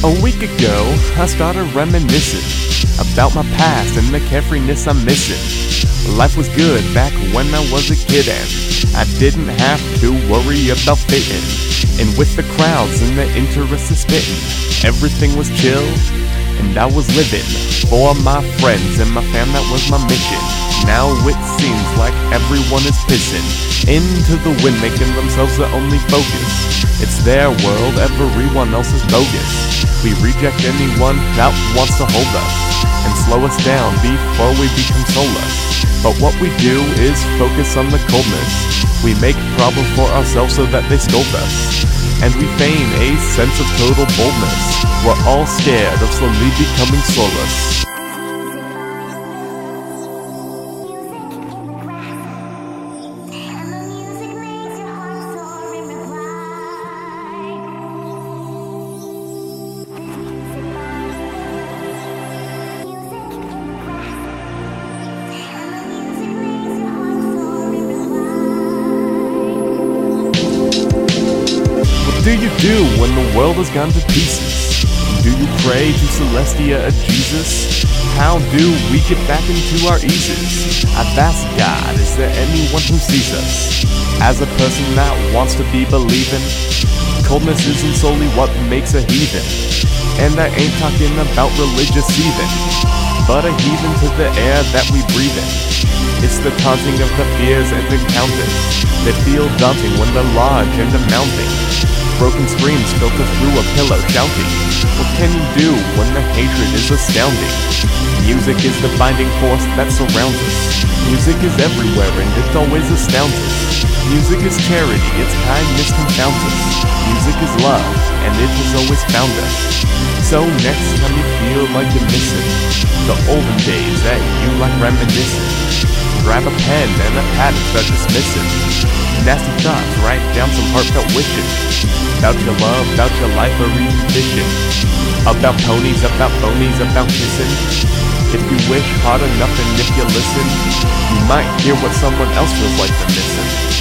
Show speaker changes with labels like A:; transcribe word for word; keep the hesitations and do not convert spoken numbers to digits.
A: A week ago, I started reminiscing about my past and the carefreeness I'm missing. Life was good back when I was a kid and I didn't have to worry about fitting in with the crowds and the interest of spitting. Everything was chill and I was living for my friends and my fam, that was my mission. Now it seems like everyone is pissing into the wind, making themselves the only focus. It's their world, everyone else is bogus. We reject anyone that wants to hold us and slow us down before we become soulless. But what we do is focus on the coldness. We make problems for ourselves so that they scold us, and we feign a sense of total boldness. We're all scared of slowly becoming soulless. What do you do when the world has gone to pieces? Do you pray to Celestia or Jesus? How do we get back into our eases? I've asked God, is there anyone who sees us as a person that wants to be believing? Coldness isn't solely what makes a heathen, and I ain't talking about religious heathen, but a heathen to the air that we breathe in. It's the taunting of the fears and encounters that feel daunting when they're large and amounting. Broken screams filter through a pillow shouting. What can you do when the hatred is astounding? Music is the binding force that surrounds us. Music is everywhere and it always astounds us. Music is charity, its kindness confounds us. Music is love, and it has always found us. So next time you feel like you're missing the olden days that you like reminiscing, grab a pen and a pad and start dismissing nasty thoughts, write down some heartfelt wishes about your love, about your life, or even fishing. About ponies, about phonies, about kissing. If you wish hard enough and if you listen, you might hear what someone else feels like they're missing.